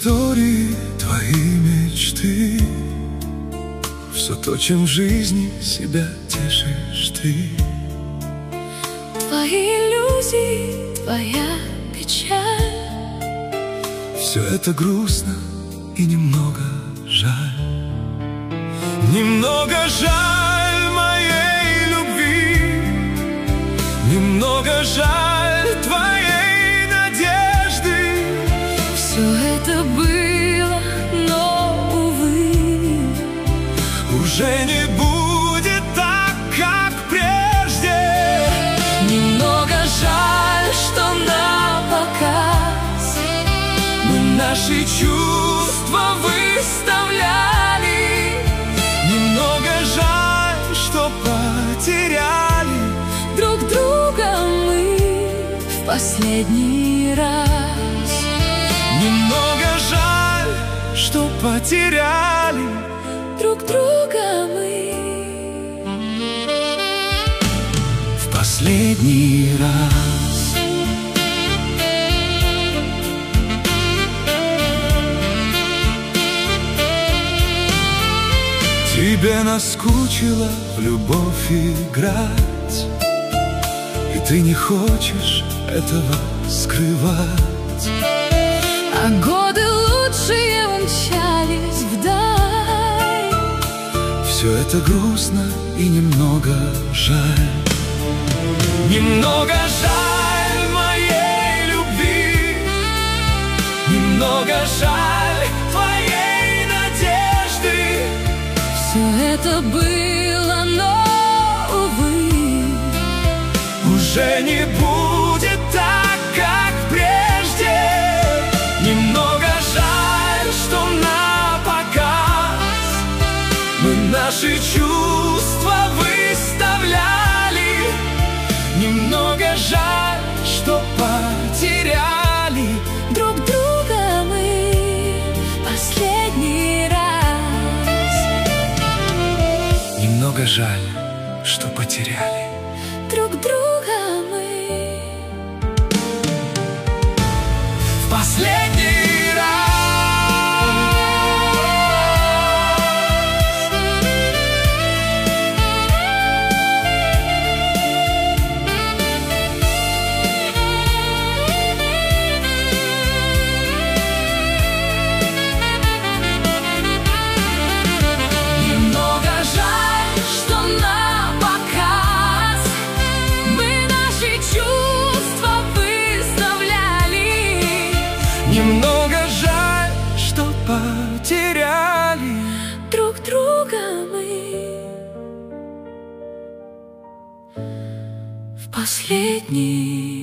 истории, твои мечты, все то, чем в жизни себя тешишь ты. Твои иллюзии, твоя печаль, все это грустно и немного жаль. Немного жаль моей любви, немного жаль твоей надежды. все это было, но, увы, уже не будет так, как прежде. немного жаль, что напоказ Мы наши чувства выставляли. Немного жаль, что потеряли друг друга мы в последний раз. Немного жаль, что потеряли Друг друга мы в последний раз. Тебе наскучило в любовь играть, и ты не хочешь этого скрывать. а годы лучшие умчались вдаль. Все это грустно и немного жаль. Немного жаль моей любви, немного жаль твоей надежды. Все это было, но, увы, Уже не будет так, как прежде. Немного жаль, что напоказ мы наши чувства выставляли. Немного жаль, что потеряли друг друга мы последний раз. Немного жаль, что потеряли Друг друга мы в последний раз. немного жаль, что напоказ мы наши чувства выставляли. Немного жаль, что потеряли Друг друга мы в последний